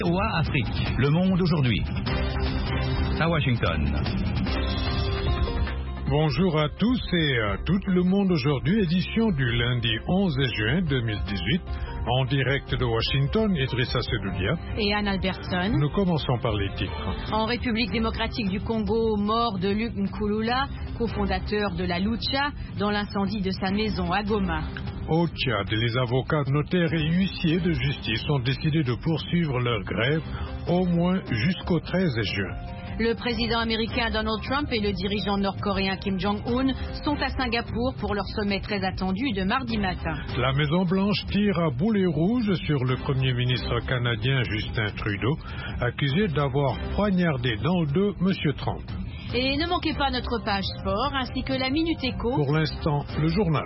OA Afrique, Le Monde aujourd'hui. À Washington. Bonjour à tous et à toutes. Le Monde aujourd'hui, édition du lundi 11 juin 2018. En direct de Washington, Idrissa Sedoudia et Anne Albertson. Nous commençons par les titres. En République démocratique du Congo, mort de Luc Nkulula, cofondateur de la Lucha, dans l'incendie de sa maison à Goma. Au Tchad, les avocats, notaires et huissiers de justice ont décidé de poursuivre leur grève au moins jusqu'au 13 juin. Le président américain Donald Trump et le dirigeant nord-coréen Kim Jong-un sont à Singapour pour leur sommet très attendu de mardi matin. La Maison-Blanche tire à boulet rouge sur le premier ministre canadien Justin Trudeau, accusé d'avoir poignardé dans le dos M. Trump. Et ne manquez pas notre page sport ainsi que la Minute Éco. Pour l'instant, le journal.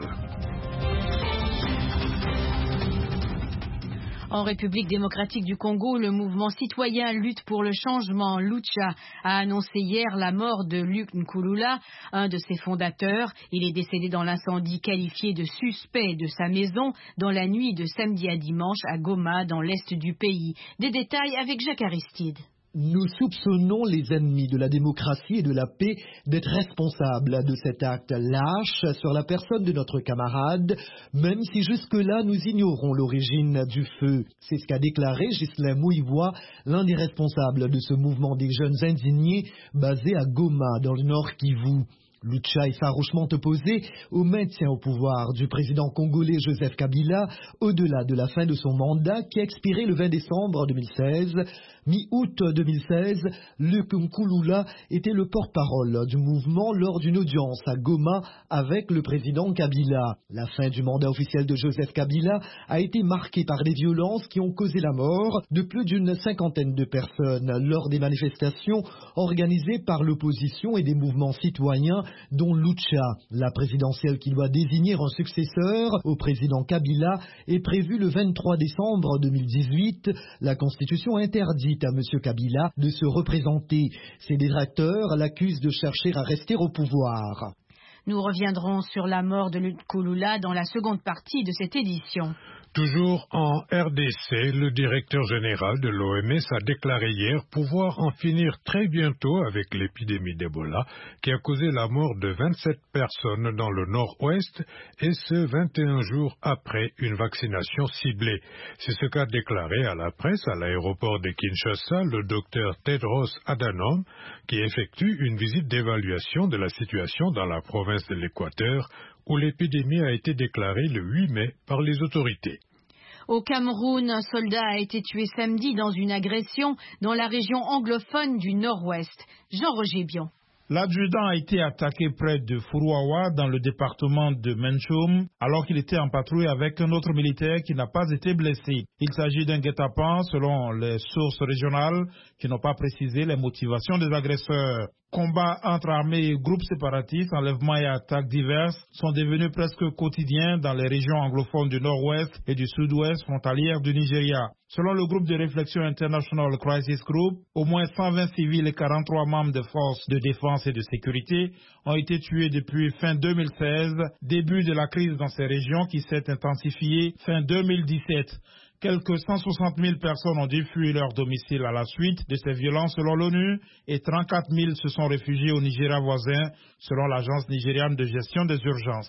En République démocratique du Congo, le mouvement citoyen Lutte pour le changement, Lucha, a annoncé hier la mort de Luc Nkulula, un de ses fondateurs. Il est décédé dans l'incendie qualifié de suspect de sa maison dans la nuit de samedi à dimanche à Goma, dans l'est du pays. Des détails avec Jacques Aristide. Nous soupçonnons les ennemis de la démocratie et de la paix d'être responsables de cet acte lâche sur la personne de notre camarade, même si jusque-là nous ignorons l'origine du feu. C'est ce qu'a déclaré Ghislain Mouivois, l'un des responsables de ce mouvement des jeunes indignés basé à Goma, dans le Nord Kivu. Lucha est farouchement opposé au maintien au pouvoir du président congolais Joseph Kabila au-delà de la fin de son mandat qui a expiré le 20 décembre 2016. Mi-août 2016, Luc Nkulula était le porte-parole du mouvement lors d'une audience à Goma avec le président Kabila. La fin du mandat officiel de Joseph Kabila a été marquée par des violences qui ont causé la mort de plus d'une cinquantaine de personnes lors des manifestations organisées par l'opposition et des mouvements citoyens dont Lucha. La présidentielle qui doit désigner un successeur au président Kabila est prévue le 23 décembre 2018. La Constitution interdit à M. Kabila de se représenter. Ses détracteurs l'accusent de chercher à rester au pouvoir. Nous reviendrons sur la mort de Luc Nkulula dans la seconde partie de cette édition. Toujours en RDC, le directeur général de l'OMS a déclaré hier pouvoir en finir très bientôt avec l'épidémie d'Ebola qui a causé la mort de 27 personnes dans le nord-ouest et ce 21 jours après une vaccination ciblée. C'est ce qu'a déclaré à la presse à l'aéroport de Kinshasa le docteur Tedros Adhanom qui effectue une visite d'évaluation de la situation dans la province de l'Équateur où l'épidémie a été déclarée le 8 mai par les autorités. Au Cameroun, un soldat a été tué samedi dans une agression dans la région anglophone du Nord-Ouest. Jean-Roger Bion. L'adjudant a été attaqué près de Furuawa dans le département de Menchum alors qu'il était en patrouille avec un autre militaire qui n'a pas été blessé. Il s'agit d'un guet-apens selon les sources régionales qui n'ont pas précisé les motivations des agresseurs. Combats entre armées et groupes séparatistes, enlèvements et attaques diverses sont devenus presque quotidiens dans les régions anglophones du nord-ouest et du sud-ouest frontalières du Nigeria. Selon le groupe de réflexion International Crisis Group, au moins 120 civils et 43 membres de forces de défense et de sécurité ont été tués depuis fin 2016, début de la crise dans ces régions qui s'est intensifiée fin 2017. Quelques 160 000 personnes ont dû fuir leur domicile à la suite de ces violences selon l'ONU et 34 000 se sont réfugiés au Nigeria voisin selon l'agence nigériane de gestion des urgences.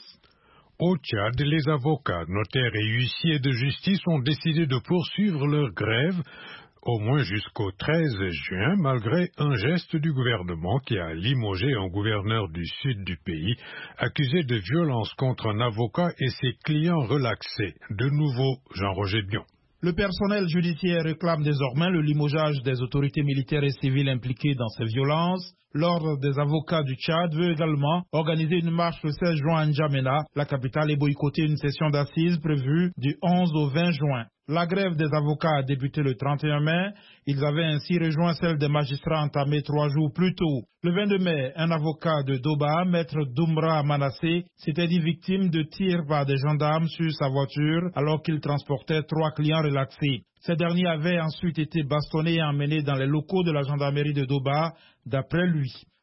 Au Tchad, les avocats, notaires et huissiers de justice ont décidé de poursuivre leur grève au moins jusqu'au 13 juin, malgré un geste du gouvernement qui a limogé un gouverneur du sud du pays, accusé de violence contre un avocat et ses clients relaxés. De nouveau, Jean-Roger Bion. Le personnel judiciaire réclame désormais le limogeage des autorités militaires et civiles impliquées dans ces violences. L'Ordre des avocats du Tchad veut également organiser une marche le 16 juin à N'Djamena, la capitale, et boycotter une session d'assises prévue du 11 au 20 juin. La grève des avocats a débuté le 31 mai. Ils avaient ainsi rejoint celle des magistrats entamée 3 jours plus tôt. Le 22 mai, un avocat de Doba, maître Doumbra Manassé, s'était dit victime de tirs par des gendarmes sur sa voiture alors qu'il transportait 3 clients relaxés. Ces derniers avaient ensuite été bastonnés et emmenés dans les locaux de la gendarmerie de Doba, d'après lui.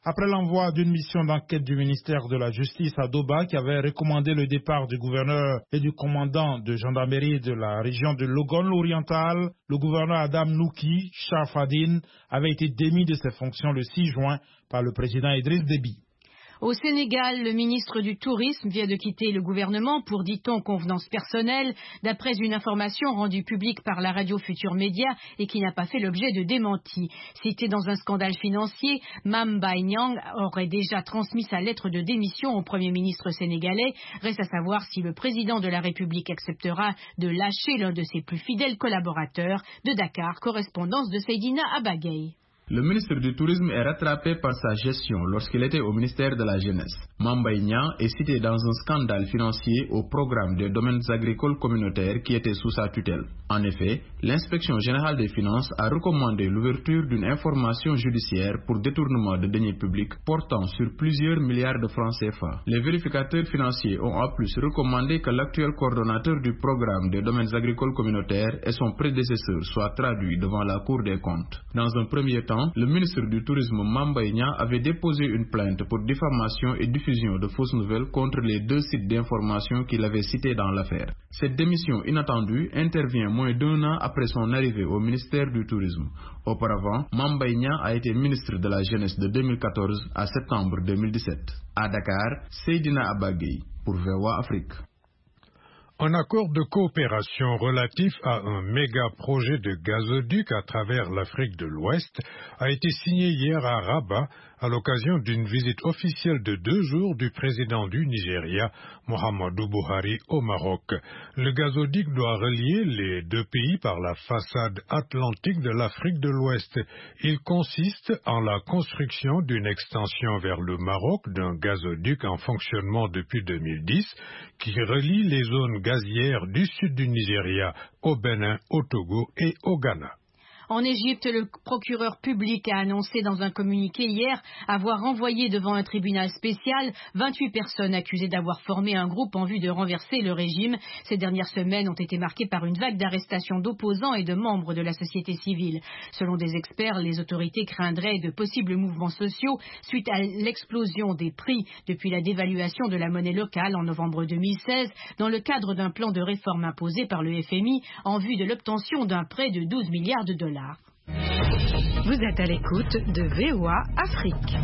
Après l'envoi d'une mission d'enquête du ministère de la Justice à Doba qui avait recommandé le départ du gouverneur et du commandant de gendarmerie de la région de Logon oriental, le gouverneur Adam Nouki Sharafadine avait été démis de ses fonctions le 6 juin par le président Idriss Déby. Au Sénégal, le ministre du Tourisme vient de quitter le gouvernement pour, dit-on, convenance personnelle, d'après une information rendue publique par la radio Futur Média et qui n'a pas fait l'objet de démenti. Cité dans un scandale financier, Mame Mbaye Niang aurait déjà transmis sa lettre de démission au Premier ministre sénégalais. Reste à savoir si le président de la République acceptera de lâcher l'un de ses plus fidèles collaborateurs. De Dakar, correspondance de Seydina Abagay. Le ministre du Tourisme est rattrapé par sa gestion lorsqu'il était au ministère de la Jeunesse. Mame Mbaye Niang est cité dans un scandale financier au programme des domaines agricoles communautaires qui était sous sa tutelle. En effet, l'inspection générale des finances a recommandé l'ouverture d'une information judiciaire pour détournement de deniers publics portant sur plusieurs milliards de francs CFA. Les vérificateurs financiers ont en plus recommandé que l'actuel coordonnateur du programme des domaines agricoles communautaires et son prédécesseur soient traduits devant la Cour des comptes. Dans un premier temps, le ministre du Tourisme Mame Mbaye Niang avait déposé une plainte pour diffamation et diffusion de fausses nouvelles contre les 2 sites d'information qu'il avait cités dans l'affaire. Cette démission inattendue intervient moins d'1 an après son arrivée au ministère du Tourisme. Auparavant, Mame Mbaye Niang a été ministre de la Jeunesse de 2014 à septembre 2017. À Dakar, Seydina Abagay pour VOA Afrique. Un accord de coopération relatif à un méga projet de gazoduc à travers l'Afrique de l'Ouest a été signé hier à Rabat à l'occasion d'une visite officielle de 2 jours du président du Nigeria, Muhammadu Buhari, au Maroc. Le gazoduc doit relier les 2 pays par la façade atlantique de l'Afrique de l'Ouest. Il consiste en la construction d'une extension vers le Maroc d'un gazoduc en fonctionnement depuis 2010 qui relie les zones gazières du sud du Nigeria au Bénin, au Togo et au Ghana. En Égypte, le procureur public a annoncé dans un communiqué hier avoir renvoyé devant un tribunal spécial 28 personnes accusées d'avoir formé un groupe en vue de renverser le régime. Ces dernières semaines ont été marquées par une vague d'arrestations d'opposants et de membres de la société civile. Selon des experts, les autorités craindraient de possibles mouvements sociaux suite à l'explosion des prix depuis la dévaluation de la monnaie locale en novembre 2016 dans le cadre d'un plan de réforme imposé par le FMI en vue de l'obtention d'un prêt de 12 milliards de dollars. Vous êtes à l'écoute de VOA Afrique.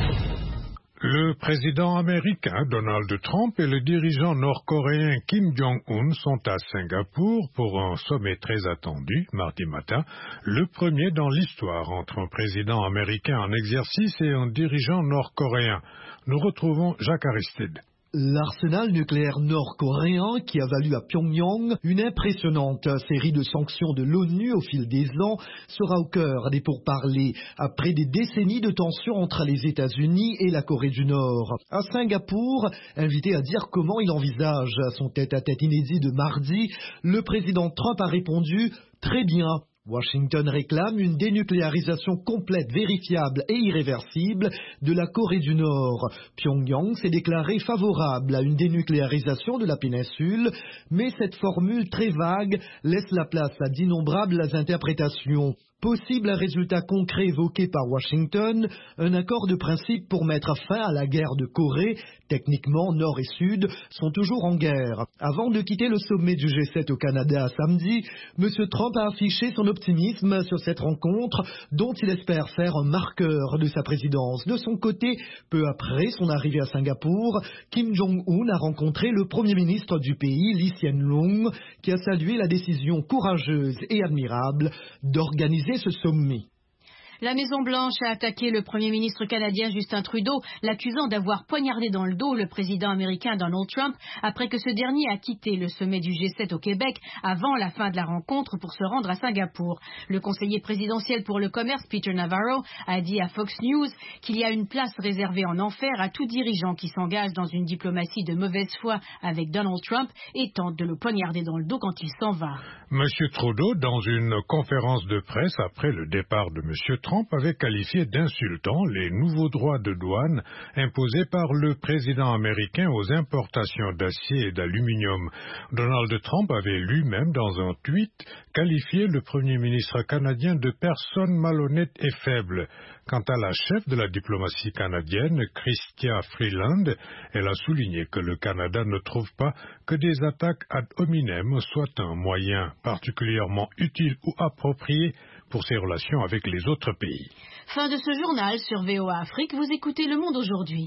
Le président américain Donald Trump et le dirigeant nord-coréen Kim Jong-un sont à Singapour pour un sommet très attendu mardi matin, le premier dans l'histoire entre un président américain en exercice et un dirigeant nord-coréen. Nous retrouvons Jacques Aristide. L'arsenal nucléaire nord-coréen qui a valu à Pyongyang une impressionnante série de sanctions de l'ONU au fil des ans sera au cœur des pourparlers après des décennies de tensions entre les États-Unis et la Corée du Nord. À Singapour, invité à dire comment il envisage son tête-à-tête inédit de mardi, le président Trump a répondu « Très bien ». Washington réclame une dénucléarisation complète, vérifiable et irréversible de la Corée du Nord. Pyongyang s'est déclaré favorable à une dénucléarisation de la péninsule, mais cette formule très vague laisse la place à d'innombrables interprétations. Possible un résultat concret évoqué par Washington, un accord de principe pour mettre fin à la guerre de Corée. Techniquement, Nord et Sud sont toujours en guerre. Avant de quitter le sommet du G7 au Canada samedi, M. Trump a affiché son optimisme sur cette rencontre dont il espère faire un marqueur de sa présidence. De son côté, peu après son arrivée à Singapour, Kim Jong-un a rencontré le Premier ministre du pays, Lee Hsien-loong, qui a salué la décision courageuse et admirable d'organiser ce sommet. La Maison-Blanche a attaqué le Premier ministre canadien Justin Trudeau, l'accusant d'avoir poignardé dans le dos le président américain Donald Trump après que ce dernier a quitté le sommet du G7 au Québec avant la fin de la rencontre pour se rendre à Singapour. Le conseiller présidentiel pour le commerce, Peter Navarro, a dit à Fox News qu'il y a une place réservée en enfer à tout dirigeant qui s'engage dans une diplomatie de mauvaise foi avec Donald Trump et tente de le poignarder dans le dos quand il s'en va. M. Trudeau, dans une conférence de presse après le départ de M. Trump, Trump avait qualifié d'insultants les nouveaux droits de douane imposés par le président américain aux importations d'acier et d'aluminium. Donald Trump avait lui-même, dans un tweet, qualifié le premier ministre canadien de personne malhonnête et faible. Quant à la chef de la diplomatie canadienne, Chrystia Freeland, elle a souligné que le Canada ne trouve pas que des attaques ad hominem soient un moyen particulièrement utile ou approprié pour ses relations avec les autres pays. Fin de ce journal sur VOA Afrique. Vous écoutez Le Monde aujourd'hui.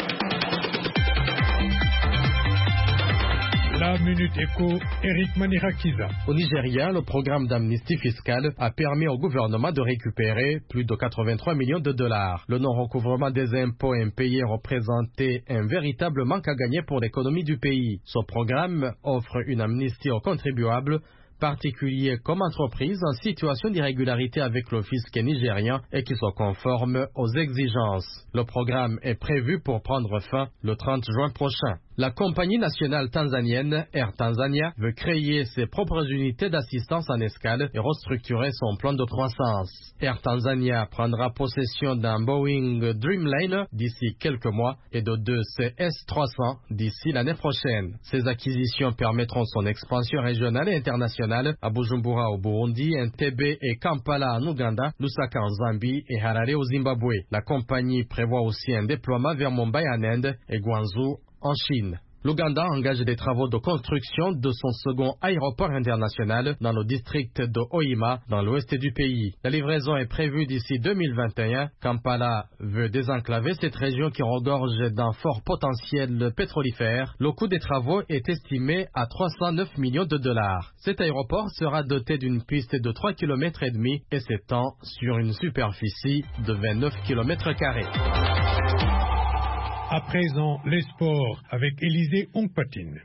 La Minute Éco, Eric Manirakiza. Au Nigeria, le programme d'amnistie fiscale a permis au gouvernement de récupérer plus de 83 millions de dollars. Le non-recouvrement des impôts impayés représentait un véritable manque à gagner pour l'économie du pays. Ce programme offre une amnistie aux contribuables, particuliers comme entreprises en situation d'irrégularité avec le fisc nigérian et qui sont conformes aux exigences. Le programme est prévu pour prendre fin le 30 juin prochain. La compagnie nationale tanzanienne Air Tanzania veut créer ses propres unités d'assistance en escale et restructurer son plan de croissance. Air Tanzania prendra possession d'un Boeing Dreamliner d'ici quelques mois et de deux CS-300 d'ici l'année prochaine. Ces acquisitions permettront son expansion régionale et internationale à Bujumbura au Burundi, Entebbe et Kampala en Ouganda, Lusaka en Zambie et Harare au Zimbabwe. La compagnie prévoit aussi un déploiement vers Mumbai en Inde et Guangzhou en Chine. L'Ouganda engage des travaux de construction de son second aéroport international dans le district de Hoima, dans l'ouest du pays. La livraison est prévue d'ici 2021. Kampala veut désenclaver cette région qui regorge d'un fort potentiel pétrolifère. Le coût des travaux est estimé à 309 millions de dollars. Cet aéroport sera doté d'une piste de 3,5 km et s'étend sur une superficie de 29 km². À présent, les sports avec Élisée Ongpatine.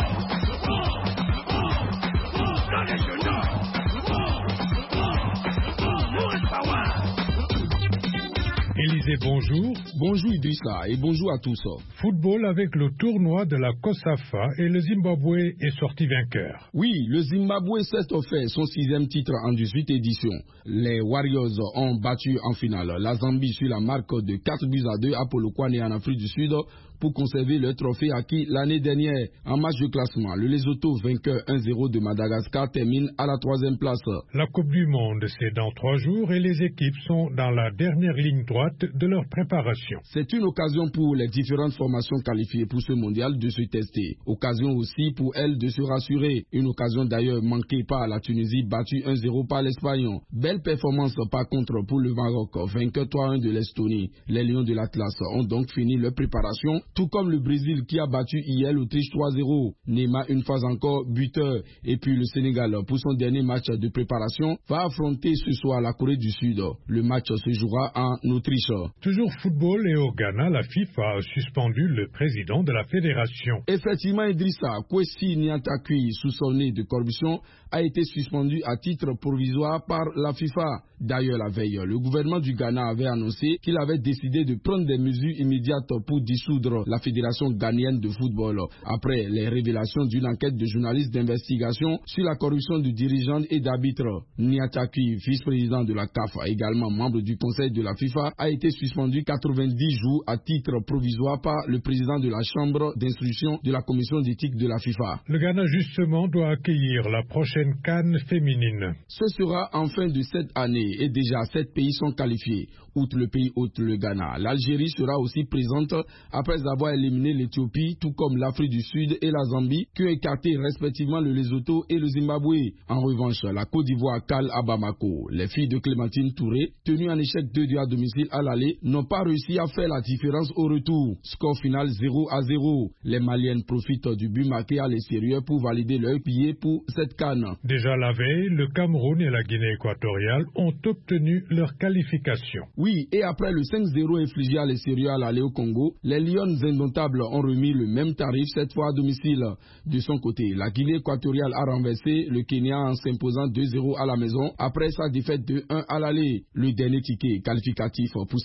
Élisée, bonjour. Bonjour Idrissa et bonjour à tous. Football avec le tournoi de la COSAFA et le Zimbabwe est sorti vainqueur. Oui, le Zimbabwe s'est offert son 6e titre en 18 éditions. Les Warriors ont battu en finale la Zambie sur la marque de 4-2 à Polokwane en Afrique du Sud pour conserver le trophée acquis l'année dernière. En match de classement, le Lesotho, vainqueur 1-0 de Madagascar, termine à la 3e place. La Coupe du Monde, c'est dans 3 jours et les équipes sont dans la dernière ligne droite de leur préparation. C'est une occasion pour les différentes formations qualifiées pour ce mondial de se tester. Occasion aussi pour elles de se rassurer. Une occasion d'ailleurs manquée par la Tunisie, battue 1-0 par l'Espagne. Belle performance par contre pour le Maroc, vainqueur 3-1 de l'Estonie. Les Lions de l'Atlas ont donc fini leur préparation, tout comme le Brésil qui a battu hier l'Autriche 3-0. Neymar une fois encore buteur. Et puis le Sénégal, pour son dernier match de préparation, va affronter ce soir la Corée du Sud. Le match se jouera en Autriche. Toujours football et au Ghana, la FIFA a suspendu le président de la fédération. Effectivement, Idrissa, Kwesi Nyantakwi, soupçonné de corruption, a été suspendu à titre provisoire par la FIFA. D'ailleurs, la veille, le gouvernement du Ghana avait annoncé qu'il avait décidé de prendre des mesures immédiates pour dissoudre la fédération ghanéenne de football, après les révélations d'une enquête de journalistes d'investigation sur la corruption de dirigeants et d'arbitres. Nyantakwi, vice-président de la CAF, également membre du conseil de la FIFA, a été suspendu 90 jours à titre provisoire par le président de la chambre d'instruction de la commission d'éthique de la FIFA. Le Ghana, justement, doit accueillir la prochaine CAN féminine. Ce sera en fin de cette année et déjà 7 pays sont qualifiés. Outre le pays hôte, le Ghana, l'Algérie sera aussi présente après avoir éliminé l'Éthiopie, tout comme l'Afrique du Sud et la Zambie, qui ont écarté respectivement le Lesotho et le Zimbabwe. En revanche, la Côte d'Ivoire cale à Bamako. Les filles de Clémentine Touré, tenues en échec 2-2 à domicile à l'aller, n'ont pas réussi à faire la différence au retour. Score final 0-0. Les Maliennes profitent du but marqué à l'extérieur pour valider leur billet pour cette CAN. Déjà la veille, le Cameroun et la Guinée équatoriale ont obtenu leur qualification. Oui, et après le 5-0 infligé à l'extérieur à l'aller au Congo, les Lions indomptables ont remis le même tarif cette fois à domicile. De son côté, la Guinée équatoriale a renversé le Kenya en s'imposant 2-0 à la maison après sa défaite de 1 à l'aller. Le dernier ticket qualificatif pour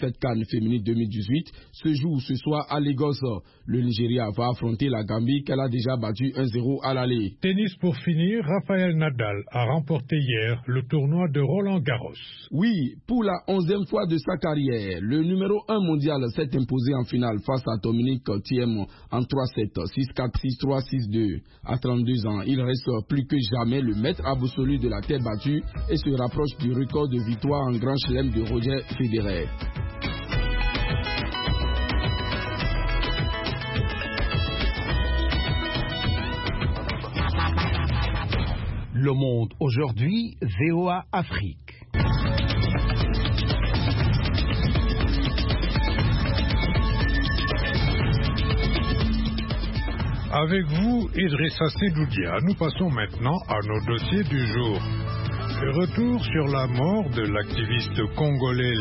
cette CAN féminine 2018 se joue ce soir à Lagos. Le Nigeria va affronter la Gambie qu'elle a déjà battu 1-0 à l'aller. Tennis pour finir, Rafael Nadal a remporté hier le tournoi de Roland-Garros. Oui, pour la 11e fois de sa carrière, le numéro 1 mondial s'est imposé en finale face à Dominic Thiem en 3-7, 6-4, 6-3, 6-2. À 32 ans, il reste plus que jamais le maître absolu de la terre battue et se rapproche du record de victoire en Grand Chelem de Roger Federer. Le Monde aujourd'hui, VOA Afrique. Avec vous, Idrissa Sedoudia, nous passons maintenant à nos dossiers du jour. Le retour sur la mort de l'activiste congolais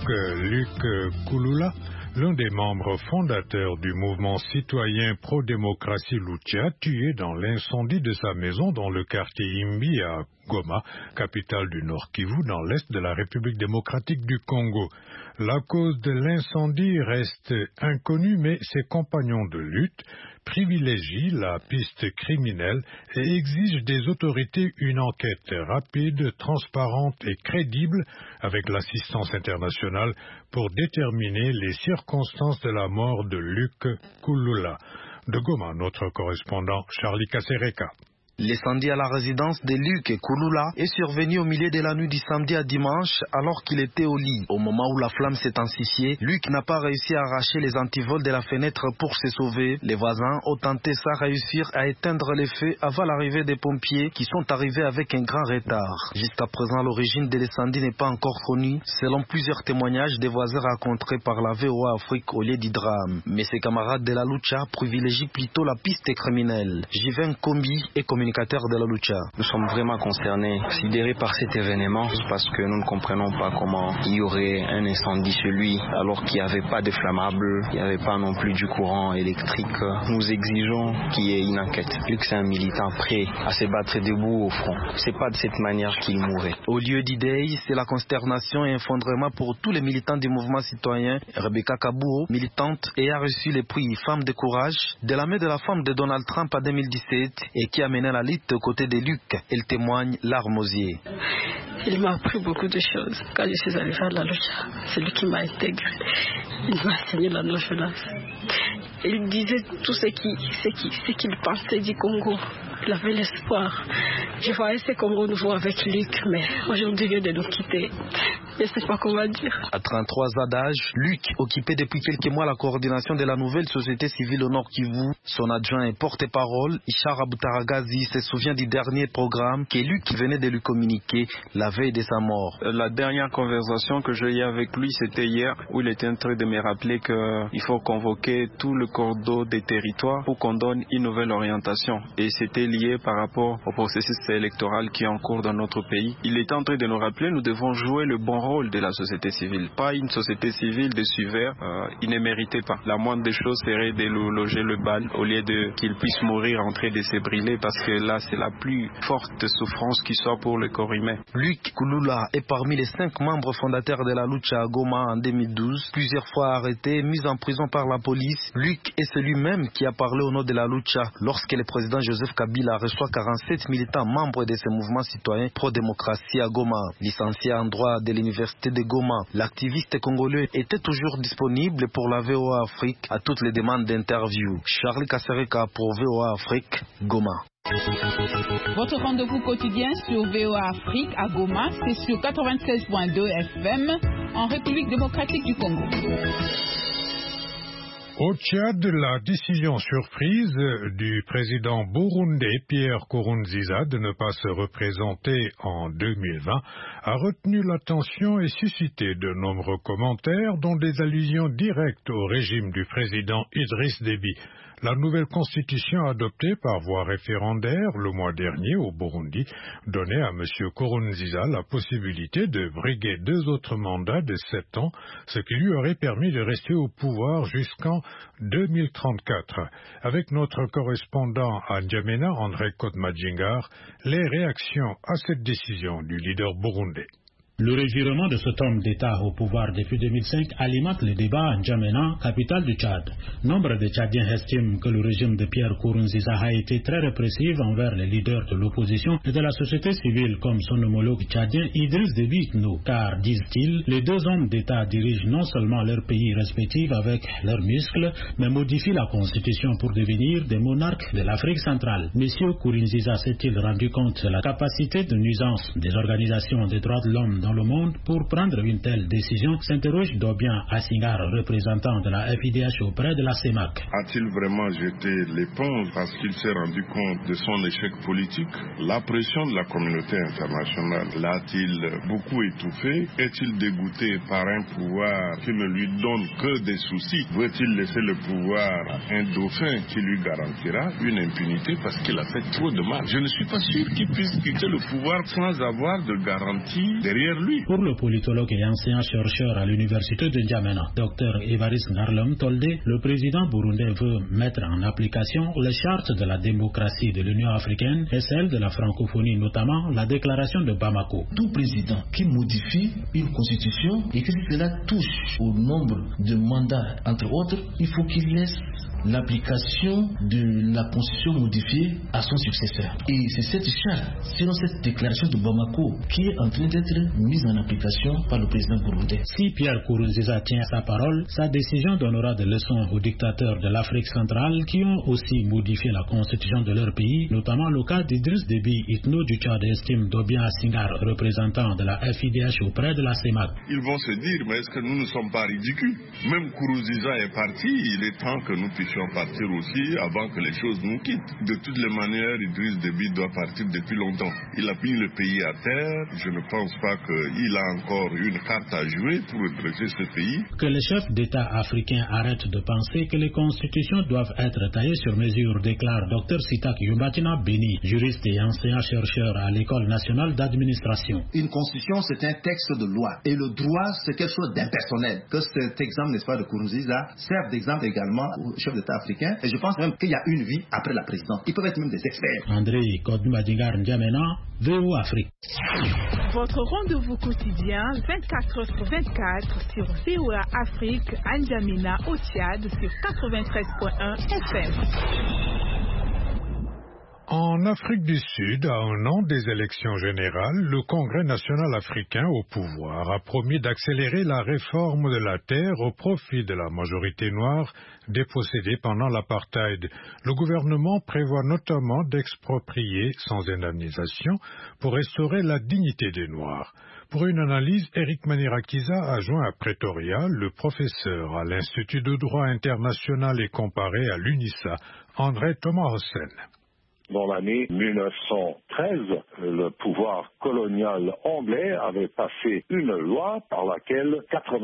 Luc Kulula, l'un des membres fondateurs du mouvement citoyen pro-démocratie Lucha, tué dans l'incendie de sa maison dans le quartier Imbi à Goma, capitale du Nord Kivu, dans l'est de la République démocratique du Congo. La cause de l'incendie reste inconnue, mais ses compagnons de lutte privilégient la piste criminelle et exigent des autorités une enquête rapide, transparente et crédible avec l'assistance internationale pour déterminer les circonstances de la mort de Luc Kulula. De Goma, notre correspondant Charlie Kasereka. L'incendie à la résidence de Luc Kulula est survenu au milieu de la nuit du samedi à dimanche alors qu'il était au lit. Au moment où la flamme s'est intensifiée, Luc n'a pas réussi à arracher les antivols de la fenêtre pour se sauver. Les voisins ont tenté sans réussir à éteindre les feux avant l'arrivée des pompiers qui sont arrivés avec un grand retard. Jusqu'à présent, l'origine de l'incendie n'est pas encore connue, selon plusieurs témoignages des voisins rencontrés par la VOA Afrique au lieu du drame. Mais ses camarades de la Lucha privilégient plutôt la piste criminelle. Jiven Kombi est communicateur de la Lucha. Nous sommes vraiment concernés, sidérés par cet événement parce que nous ne comprenons pas comment il y aurait un incendie chez lui alors qu'il n'y avait pas de flammable, il n'y avait pas non plus du courant électrique. Nous exigeons qu'il y ait une enquête. Luc, c'est un militant prêt à se battre debout au front. C'est pas de cette manière qu'il mourrait. Au lieu d'idées, c'est la consternation et effondrement pour tous les militants du mouvement citoyen. Rebecca Kaburo, militante, et a reçu le prix Femme de courage de la main de la femme de Donald Trump en 2017 et qui a mené la lutte aux côtés de Luc. Elle témoigne larmes aux yeux. Il m'a appris beaucoup de choses. Quand je suis arrivée à la Lucha, c'est lui qui m'a intégré. Il m'a enseigné la non-violence. Il disait tout ce qu'il pensait du Congo. Il avait l'espoir. Je voyais ce Congo nouveau avec Luc, mais aujourd'hui il vient de nous quitter. Je ne sais pas comment dire. À 33 ans d'âge, Luc occupait depuis quelques mois la coordination de la nouvelle société civile au Nord Kivu. Son adjoint et porte-parole, Ishara Boutaragazi, se souvient du dernier programme que Luc venait de lui communiquer la veille de sa mort. La dernière conversation que j'ai eue avec lui, c'était hier, où il était en train de me rappeler qu'il faut convoquer tout le corps d'eau des territoires pour qu'on donne une nouvelle orientation. Et c'était lié par rapport au processus électoral qui est en cours dans notre pays. Il était en train de nous rappeler, nous devons jouer le bon rôle de la société civile, pas une société civile de suiveurs. Il ne méritait pas. La moindre des choses serait de lui loger le bal au lieu de qu'il puisse mourir en train de se brûler, parce que là c'est la plus forte souffrance qui soit pour le corps humain. Luc Kulula est parmi les 5 membres fondateurs de la Lucha à Goma en 2012, plusieurs fois arrêté, mis en prison par la police. Luc est celui-même qui a parlé au nom de la Lucha lorsque le président Joseph Kabila reçoit 47 militants membres de ce mouvement citoyen pro-démocratie à Goma. Licencié en droit de l'université de Goma, l'activiste congolais était toujours disponible pour la VOA Afrique à toutes les demandes d'interview. Charlie Kasereka pour VOA Afrique, Goma. Votre rendez-vous quotidien sur VOA Afrique à Goma, c'est sur 96.2 FM en République démocratique du Congo. Au Tchad, la décision surprise du président burundais Pierre Nkurunziza de ne pas se représenter en 2020 a retenu l'attention et suscité de nombreux commentaires, dont des allusions directes au régime du président Idriss Déby. La nouvelle constitution adoptée par voie référendaire le mois dernier au Burundi donnait à M. Nkurunziza la possibilité de briguer 2 autres mandats de 7 ans, ce qui lui aurait permis de rester au pouvoir jusqu'en 2034. Avec notre correspondant à N'Djamena, André Kodmadjingar, les réactions à cette décision du leader burundais. Le revirement de cet homme d'État au pouvoir depuis 2005 alimente le débat à N'Djamena, capitale du Tchad. Nombre de Tchadiens estiment que le régime de Pierre Nkurunziza a été très répressif envers les leaders de l'opposition et de la société civile comme son homologue tchadien Idriss Déby Itno, car, disent-ils, les deux hommes d'État dirigent non seulement leurs pays respectifs avec leurs muscles, mais modifient la constitution pour devenir des monarques de l'Afrique centrale. Monsieur Nkurunziza s'est-il rendu compte de la capacité de nuisance des organisations des droits de l'homme dans le monde pour prendre une telle décision, s'interroge Dobian Assingar, représentant de la FIDH auprès de la CEMAC. A-t-il vraiment jeté l'éponge parce qu'il s'est rendu compte de son échec politique? La pression de la communauté internationale l'a-t-il beaucoup étouffé? Est-il dégoûté par un pouvoir qui ne lui donne que des soucis? Veut-il laisser le pouvoir à un dauphin qui lui garantira une impunité parce qu'il a fait trop de mal? Je ne suis pas sûr qu'il puisse quitter le pouvoir sans avoir de garantie derrière lui. Pour le politologue et enseignant-chercheur à l'université de N'Djamena, Dr Évariste Ngarlom Toldé, le président burundais veut mettre en application les chartes de la démocratie de l'Union africaine et celle de la francophonie, notamment la déclaration de Bamako. Tout président qui modifie une constitution et que cela touche au nombre de mandats, entre autres, il faut qu'il laisse l'application de la constitution modifiée à son successeur. Et c'est cette charte, selon cette déclaration de Bamako, qui est en train d'être mise en application par le président burundais. Si Pierre Nkurunziza tient sa parole, sa décision donnera des leçons aux dictateurs de l'Afrique centrale qui ont aussi modifié la constitution de leur pays, notamment le cas d'Idriss Déby Itno du Tchad, estime Dobian Assingar, représentant de la FIDH auprès de la CEMAC. Ils vont se dire, mais est-ce que nous ne sommes pas ridicules? Même Nkurunziza est parti, il est temps que nous puissions partir aussi avant que les choses nous quittent. De toutes les manières, Idriss Déby doit partir depuis longtemps. Il a mis le pays à terre. Je ne pense pas qu'il a encore une carte à jouer pour redresser ce pays. Que les chefs d'État africains arrêtent de penser que les constitutions doivent être taillées sur mesure, déclare Dr Sitak Yumbatina Beni, juriste et enseignant-chercheur à l'École nationale d'administration. Une constitution, c'est un texte de loi. Et le droit, c'est quelque chose d'impersonnel. Que cet exemple, n'est-ce pas, de Nkurunziza, serve d'exemple également aux chefs d'État africains. Et je pense même qu'il y a une vie après la présidence. Ils peuvent être même des experts. André Kodoumadingar N'Djamena, VOA Afrique. Votre rendez-vous quotidien 24h24 sur VOA Afrique à N'Djamena au Tchad sur 93.1 FM. En Afrique du Sud, à un an des élections générales, le Congrès national africain au pouvoir a promis d'accélérer la réforme de la terre au profit de la majorité noire dépossédée pendant l'apartheid. Le gouvernement prévoit notamment d'exproprier sans indemnisation pour restaurer la dignité des Noirs. Pour une analyse, Eric Manirakiza a joint à Pretoria le professeur à l'Institut de droit international et comparé à l'UNISA, André Thomassen. Dans l'année 1913, le pouvoir colonial anglais avait passé une loi par laquelle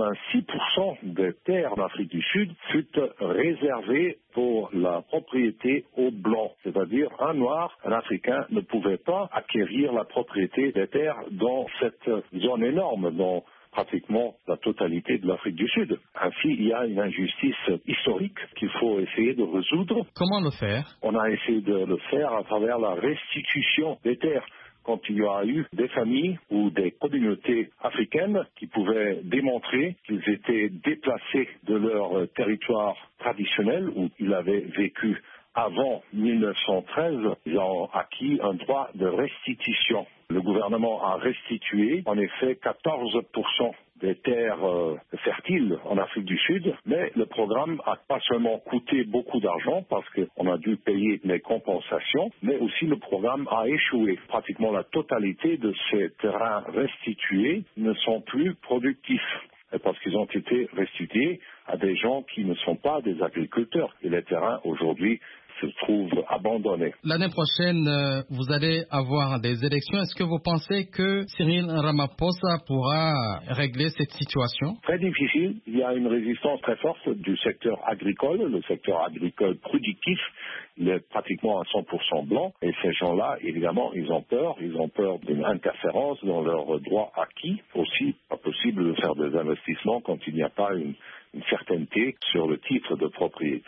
86% des terres en Afrique du Sud furent réservées pour la propriété aux Blancs. C'est-à-dire un Noir, un Africain ne pouvait pas acquérir la propriété des terres dans cette zone énorme, dans pratiquement la totalité de l'Afrique du Sud. Ainsi, il y a une injustice historique qu'il faut essayer de résoudre. Comment le faire? On a essayé de le faire à travers la restitution des terres. Quand il y a eu des familles ou des communautés africaines qui pouvaient démontrer qu'ils étaient déplacés de leur territoire traditionnel où ils avaient vécu avant 1913, ils ont acquis un droit de restitution. Le gouvernement a restitué en effet 14% des terres fertiles en Afrique du Sud, mais le programme n'a pas seulement coûté beaucoup d'argent parce qu'on a dû payer les compensations, mais aussi le programme a échoué. Pratiquement la totalité de ces terrains restitués ne sont plus productifs parce qu'ils ont été restitués à des gens qui ne sont pas des agriculteurs. Et les terrains aujourd'hui se trouvent abandonnés. L'année prochaine, vous allez avoir des élections. Est-ce que vous pensez que Cyril Ramaphosa pourra régler cette situation? Très difficile. Il y a une résistance très forte du secteur agricole, le secteur agricole productif. Il est pratiquement à 100% blanc. Et ces gens-là, évidemment, ils ont peur. Ils ont peur d'une interférence dans leurs droits acquis. Aussi, pas possible de faire des investissements quand il n'y a pas une certaineté sur le titre de propriété.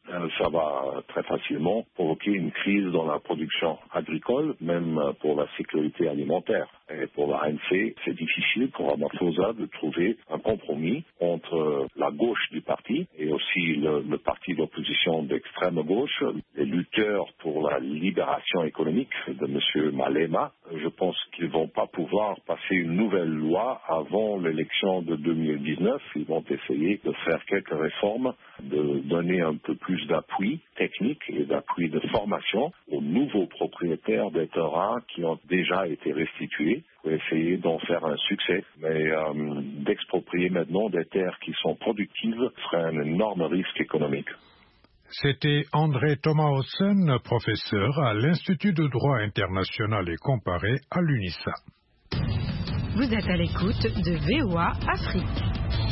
ça va très facilement provoquer une crise dans la production agricole, même pour la sécurité alimentaire. Et pour la ANC, c'est difficile pour Ramaphosa de trouver un compromis entre la gauche du parti et aussi le parti d'opposition d'extrême gauche, les lutteurs pour la libération économique de M. Malema. Je pense qu'ils ne vont pas pouvoir passer une nouvelle loi avant l'élection de 2019. Ils vont essayer de faire quelques réformes, de donner un peu plus d'appui technique et d'appui de formation aux nouveaux propriétaires des terrains qui ont déjà été restitués pour essayer d'en faire un succès. Mais d'exproprier maintenant des terres qui sont productives serait un énorme risque économique. C'était André Thomassen, professeur à l'Institut de droit international et comparé à l'UNISA. Vous êtes à l'écoute de VOA Afrique.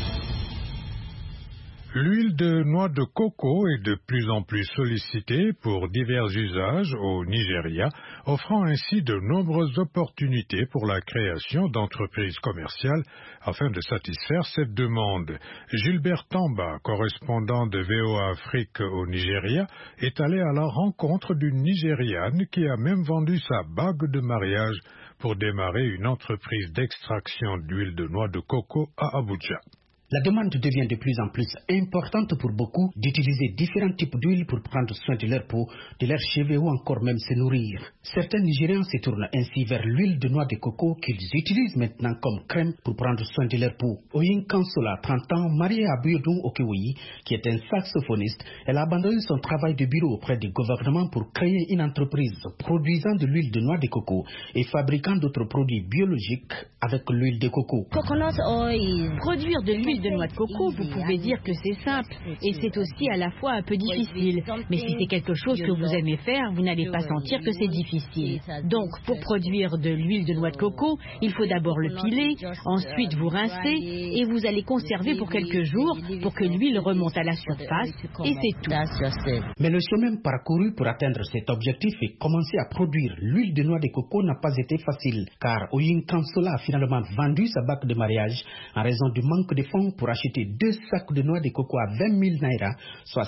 L'huile de noix de coco est de plus en plus sollicitée pour divers usages au Nigeria, offrant ainsi de nombreuses opportunités pour la création d'entreprises commerciales afin de satisfaire cette demande. Gilbert Tamba, correspondant de VOA Afrique au Nigeria, est allé à la rencontre d'une Nigériane qui a même vendu sa bague de mariage pour démarrer une entreprise d'extraction d'huile de noix de coco à Abuja. La demande devient de plus en plus importante pour beaucoup d'utiliser différents types d'huile pour prendre soin de leur peau, de leurs cheveux ou encore même se nourrir. Certains Nigérians se tournent ainsi vers l'huile de noix de coco qu'ils utilisent maintenant comme crème pour prendre soin de leur peau. Oyin Kansola, 30 ans, mariée à Biodun Okewoyi, qui est un saxophoniste, elle a abandonné son travail de bureau auprès du gouvernement pour créer une entreprise produisant de l'huile de noix de coco et fabriquant d'autres produits biologiques avec l'huile de coco. Produire de l'huile de noix de coco, vous pouvez dire que c'est simple et c'est aussi à la fois un peu difficile. Mais si c'est quelque chose que vous aimez faire, vous n'allez pas sentir que c'est difficile. Donc, pour produire de l'huile de noix de coco, il faut d'abord le piler, ensuite vous rincer et vous allez conserver pour quelques jours pour que l'huile remonte à la surface et c'est tout. Mais le chemin parcouru pour atteindre cet objectif et commencer à produire l'huile de noix de coco n'a pas été facile car Oyin Kansola a finalement vendu sa bague de mariage en raison du manque de fonds pour acheter 2 sacs de noix de coco à 20 000 naira, soit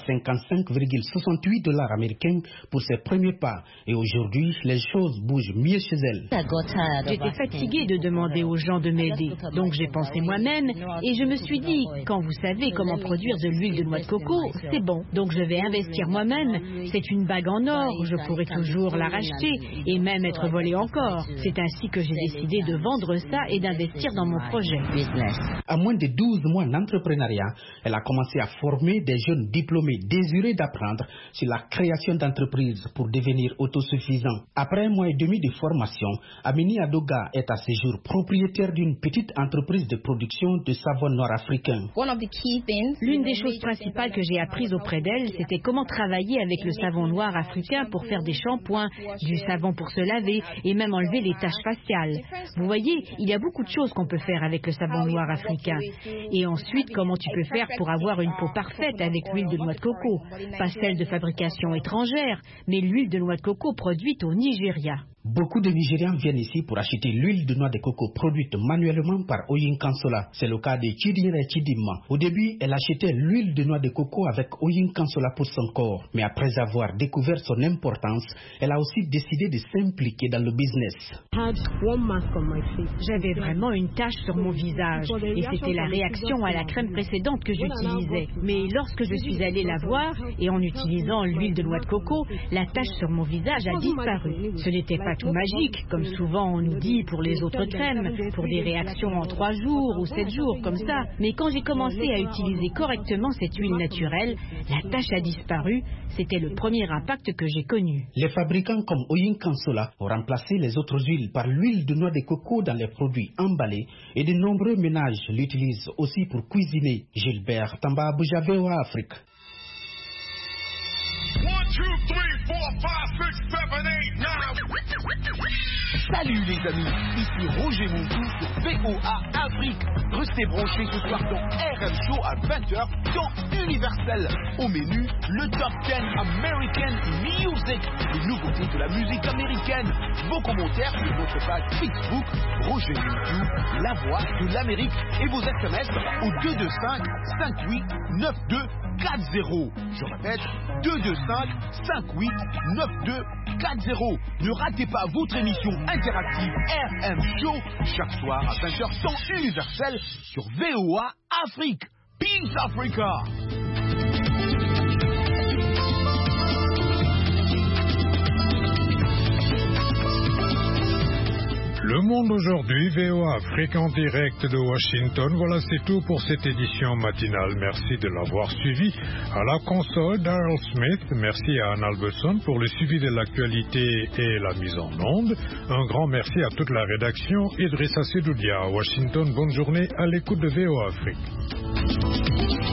55,68 $ américains pour ses premiers pas. Et aujourd'hui, les choses bougent mieux chez elle. J'étais fatiguée de demander aux gens de m'aider. Donc j'ai pensé moi-même et je me suis dit, quand vous savez comment produire de l'huile de noix de coco, c'est bon. Donc je vais investir moi-même. C'est une bague en or, je pourrais toujours la racheter et même être volée encore. C'est ainsi que j'ai décidé de vendre ça et d'investir dans mon projet. À moins de 12 mois d'entrepreneuriat, elle a commencé à former des jeunes diplômés désireux d'apprendre sur la création d'entreprises pour devenir autosuffisants. Après un mois et demi de formation, Amini Adoga est à ce jour propriétaire d'une petite entreprise de production de savon nord-africain. L'une des choses principales que j'ai apprises auprès d'elle, c'était comment travailler avec le savon noir africain pour faire des shampoings, du savon pour se laver et même enlever les taches faciales. Vous voyez, il y a beaucoup de choses qu'on peut faire avec le savon noir africain. Et ensuite, comment tu peux faire pour avoir une peau parfaite avec l'huile de noix de coco? Pas celle de fabrication étrangère, mais l'huile de noix de coco produite au Nigeria. Beaucoup de Nigérians viennent ici pour acheter l'huile de noix de coco produite manuellement par Oyin Kansola. C'est le cas de Chidire Chidima. Au début, elle achetait l'huile de noix de coco avec Oyin Kansola pour son corps. Mais après avoir découvert son importance, elle a aussi décidé de s'impliquer dans le business. J'avais vraiment une tache sur mon visage et c'était la réaction à la crème précédente que j'utilisais. Mais lorsque je suis allée la voir et en utilisant l'huile de noix de coco, la tache sur mon visage a disparu. Ce n'était pas tout magique, comme souvent on nous dit pour les autres crèmes, pour des réactions en 3 jours ou 7 jours, comme ça. Mais quand j'ai commencé à utiliser correctement cette huile naturelle, la tache a disparu. C'était le premier impact que j'ai connu. Les fabricants comme Oyin Kansola ont remplacé les autres huiles par l'huile de noix de coco dans les produits emballés et de nombreux ménages l'utilisent aussi pour cuisiner. Gilbert Tamba, Abuja, VOA Afrique. 1, 2, 3, 4, 5, 6, 7, 8, 9. Salut les amis, ici Roger Montous de VOA Afrique. Restez branchés ce soir dans RM Show à 20h son universel. Au menu, le Top 10 American Music, les nouveautés de la musique américaine. Vos commentaires sur votre page Facebook, Roger Mintou, la voix de l'Amérique, et vos SMS au 225 58 92 40. Je répète, 225 58 92 40. Ne ratez pas votre émission interactive RM Show chaque soir à 20h temps universel sur VOA Afrique. Peace Africa! Le Monde aujourd'hui, VOA Afrique en direct de Washington. Voilà, c'est tout pour cette édition matinale. Merci de l'avoir suivi. À la console, Daryl Smith. Merci à Anne Albertson pour le suivi de l'actualité et la mise en onde. Un grand merci à toute la rédaction. Idrissa Sedoudia à Washington. Bonne journée à l'écoute de VOA Afrique.